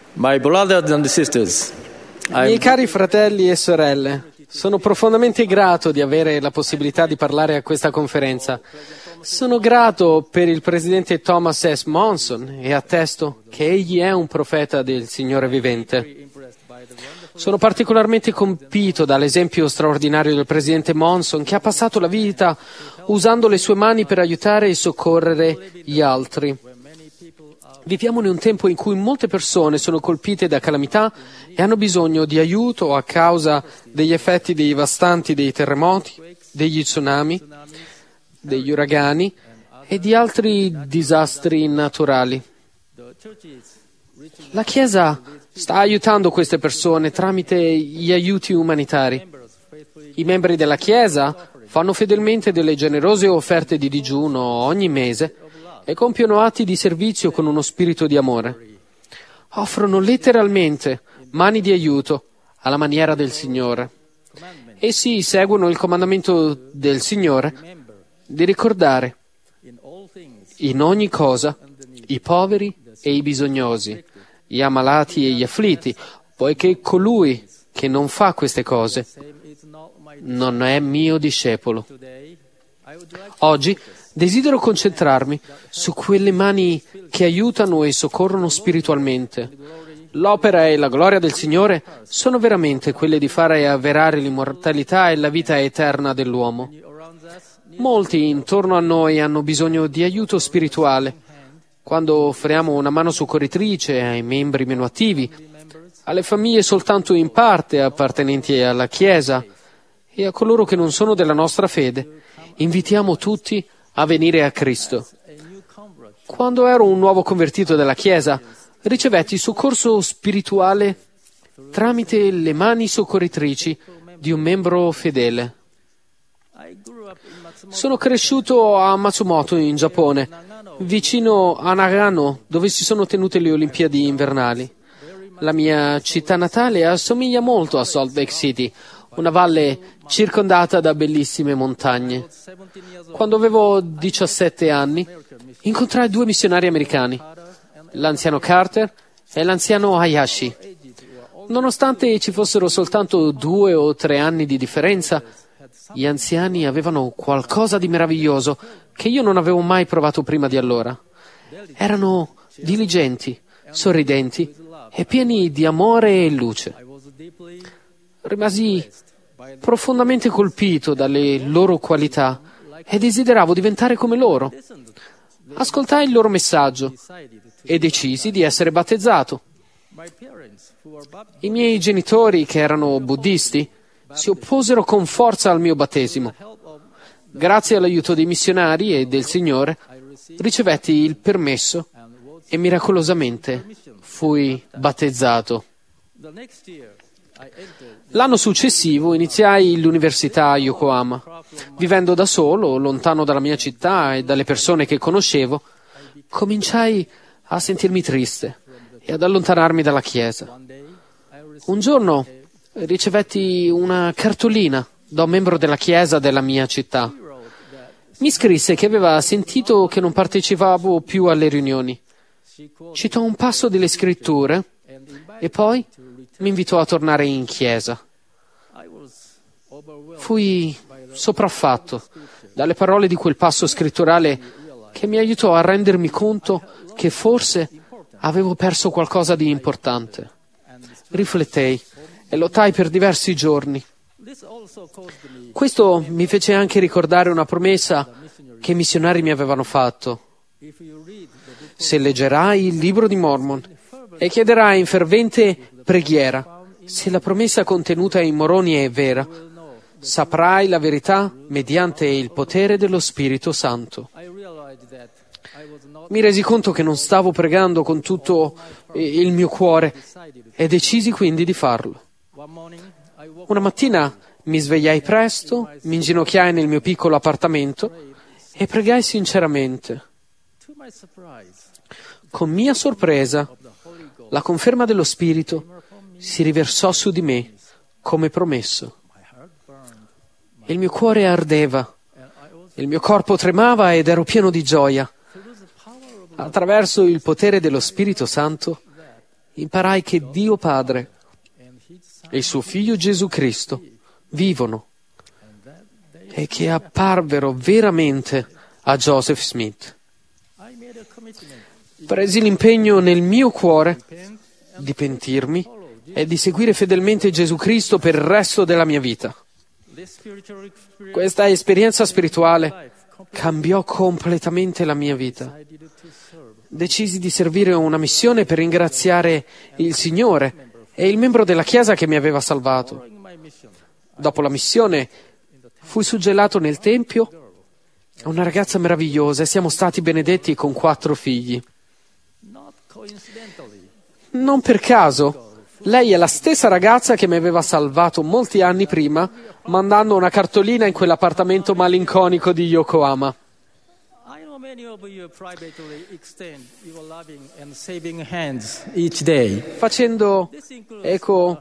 My brothers and sisters, Miei cari fratelli e sorelle, sono profondamente grato di avere la possibilità di parlare a questa conferenza. Sono grato per il presidente Thomas S. Monson e attesto che egli è un profeta del Signore vivente. Sono particolarmente colpito dall'esempio straordinario del presidente Monson, che ha passato la vita usando le sue mani per aiutare e soccorrere gli altri. Viviamo in un tempo in cui molte persone sono colpite da calamità e hanno bisogno di aiuto a causa degli effetti devastanti dei terremoti, degli tsunami, degli uragani e di altri disastri naturali. La Chiesa sta aiutando queste persone tramite gli aiuti umanitari. I membri della Chiesa fanno fedelmente delle generose offerte di digiuno ogni mese e compiono atti di servizio con uno spirito di amore. Offrono letteralmente mani di aiuto alla maniera del Signore. Essi seguono il comandamento del Signore di ricordare in ogni cosa i poveri e i bisognosi, gli ammalati e gli afflitti, poiché colui che non fa queste cose non è mio discepolo. Oggi desidero concentrarmi su quelle mani che aiutano e soccorrono spiritualmente. L'opera e la gloria del Signore sono veramente quelle di fare avverare l'immortalità e la vita eterna dell'uomo. Molti intorno a noi hanno bisogno di aiuto spirituale. Quando offriamo una mano soccorritrice ai membri meno attivi, alle famiglie soltanto in parte appartenenti alla Chiesa e a coloro che non sono della nostra fede, invitiamo tutti a venire a Cristo. Quando ero un nuovo convertito della Chiesa, ricevetti soccorso spirituale tramite le mani soccorritrici di un membro fedele. Sono cresciuto a Matsumoto, in Giappone, vicino a Nagano, dove si sono tenute le Olimpiadi invernali. La mia città natale assomiglia molto a Salt Lake City, una valle circondata da bellissime montagne. Quando avevo 17 anni, incontrai 2 missionari americani, l'anziano Carter e l'anziano Hayashi. Nonostante ci fossero soltanto 2 o 3 anni di differenza, gli anziani avevano qualcosa di meraviglioso che io non avevo mai provato prima di allora. Erano diligenti, sorridenti e pieni di amore e luce. Rimasi profondamente colpito dalle loro qualità e desideravo diventare come loro. Ascoltai il loro messaggio e decisi di essere battezzato. I miei genitori, che erano buddisti, si opposero con forza al mio battesimo. Grazie all'aiuto dei missionari e del Signore, ricevetti il permesso e miracolosamente fui battezzato. L'anno successivo iniziai l'università a Yokohama. Vivendo da solo, lontano dalla mia città e dalle persone che conoscevo, cominciai a sentirmi triste e ad allontanarmi dalla Chiesa. Un giorno ricevetti una cartolina da un membro della Chiesa della mia città. Mi scrisse che aveva sentito che non partecipavo più alle riunioni. Citò un passo delle Scritture e poi mi invitò a tornare in chiesa. Fui sopraffatto dalle parole di quel passo scritturale che mi aiutò a rendermi conto che forse avevo perso qualcosa di importante. Riflettei e lottai per diversi giorni. Questo mi fece anche ricordare una promessa che i missionari mi avevano fatto. Se leggerai il libro di Mormon e chiederai in fervente preghiera se la promessa contenuta in Moroni è vera, saprai la verità mediante il potere dello Spirito Santo. Mi resi conto che non stavo pregando con tutto il mio cuore e decisi quindi di farlo. Una mattina mi svegliai presto, mi inginocchiai nel mio piccolo appartamento e pregai sinceramente. Con mia sorpresa, la conferma dello Spirito si riversò su di me, come promesso. Il mio cuore ardeva, il mio corpo tremava ed ero pieno di gioia. Attraverso il potere dello Spirito Santo, imparai che Dio Padre e il suo Figlio Gesù Cristo vivono e che apparvero veramente a Joseph Smith. Presi l'impegno nel mio cuore di pentirmi e di seguire fedelmente Gesù Cristo per il resto della mia vita. Questa esperienza spirituale cambiò completamente la mia vita. Decisi di servire una missione per ringraziare il Signore e il membro della Chiesa che mi aveva salvato. Dopo la missione fui suggellato nel Tempio a una ragazza meravigliosa e siamo stati benedetti con 4 figli. Non per caso, lei è la stessa ragazza che mi aveva salvato molti anni prima, mandando una cartolina in quell'appartamento malinconico di Yokohama. Facendo eco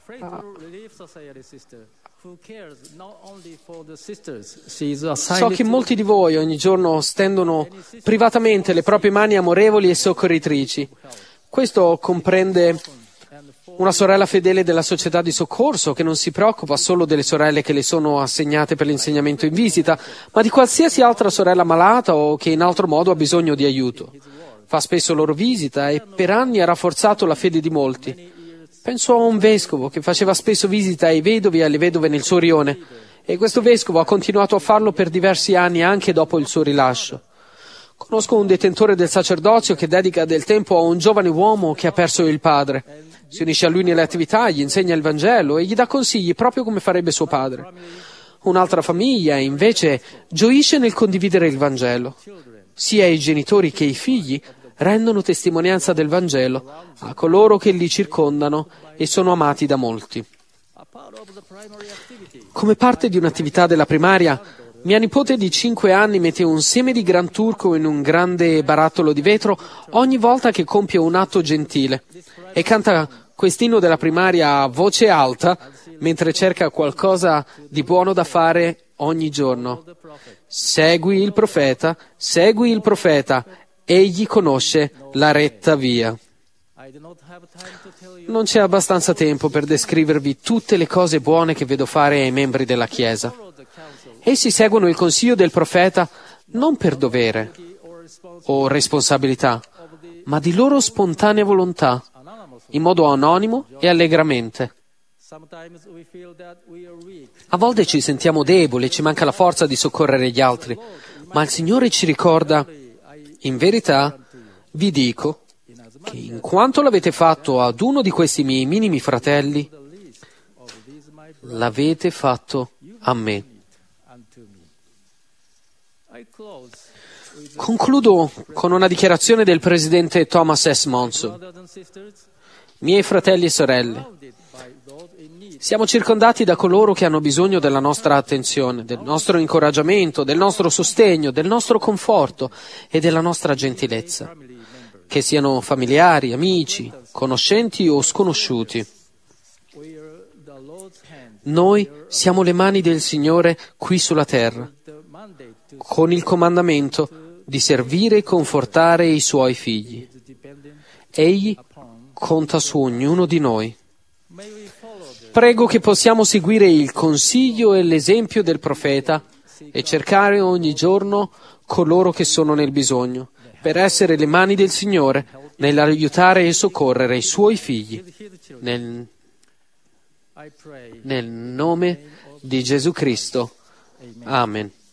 so che molti di voi ogni giorno stendono privatamente le proprie mani amorevoli e soccorritrici. Questo comprende una sorella fedele della società di soccorso che non si preoccupa solo delle sorelle che le sono assegnate per l'insegnamento in visita, ma di qualsiasi altra sorella malata o che in altro modo ha bisogno di aiuto. Fa spesso loro visita e per anni ha rafforzato la fede di molti. Penso a un vescovo che faceva spesso visita ai vedovi e alle vedove nel suo rione, e questo vescovo ha continuato a farlo per diversi anni anche dopo il suo rilascio. Conosco un detentore del sacerdozio che dedica del tempo a un giovane uomo che ha perso il padre. Si unisce a lui nelle attività, gli insegna il Vangelo e gli dà consigli proprio come farebbe suo padre. Un'altra famiglia, invece, gioisce nel condividere il Vangelo. Sia i genitori che i figli rendono testimonianza del Vangelo a coloro che li circondano e sono amati da molti. Come parte di un'attività della primaria, mia nipote di 5 anni mette un seme di gran turco in un grande barattolo di vetro ogni volta che compie un atto gentile e canta quest'inno della primaria a voce alta mentre cerca qualcosa di buono da fare ogni giorno. Segui il profeta, egli conosce la retta via. Non c'è abbastanza tempo per descrivervi tutte le cose buone che vedo fare ai membri della Chiesa. Essi seguono il consiglio del profeta non per dovere o responsabilità, ma di loro spontanea volontà, in modo anonimo e allegramente. A volte ci sentiamo deboli e ci manca la forza di soccorrere gli altri, ma il Signore ci ricorda: in verità vi dico che in quanto l'avete fatto ad uno di questi miei minimi fratelli, l'avete fatto a me. Concludo con una dichiarazione del presidente Thomas S. Monson. Miei fratelli e sorelle, siamo circondati da coloro che hanno bisogno della nostra attenzione, del nostro incoraggiamento, del nostro sostegno, del nostro conforto e della nostra gentilezza, che siano familiari, amici, conoscenti o sconosciuti. Noi siamo le mani del Signore qui sulla terra, con il comandamento di servire e confortare i Suoi figli. Egli conta su ognuno di noi. Prego che possiamo seguire il consiglio e l'esempio del profeta e cercare ogni giorno coloro che sono nel bisogno, per essere le mani del Signore nell'aiutare e soccorrere i Suoi figli. Nel nome di Gesù Cristo. Amen.